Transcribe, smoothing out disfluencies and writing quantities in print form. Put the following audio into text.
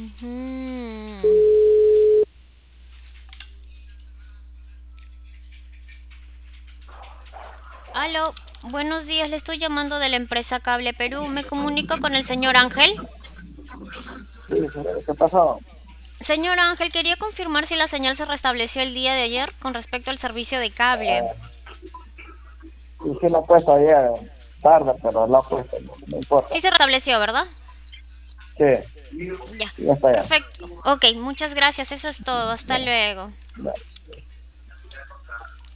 Ujú. Aló, buenos días, le estoy llamando de la empresa Cable Perú. ¿Me comunico con el señor Ángel? Sí, ¿qué pasó? Señor Ángel, quería confirmar si la señal se restableció el día de ayer con respecto al servicio de cable. Y sí lo he puesto ayer tarde, pero lo he puesto, no importa. Sí se restableció, ¿verdad? Sí, Ya, sí, ya está ya. perfecto. Ok, muchas gracias, eso es todo. Hasta luego. Ya.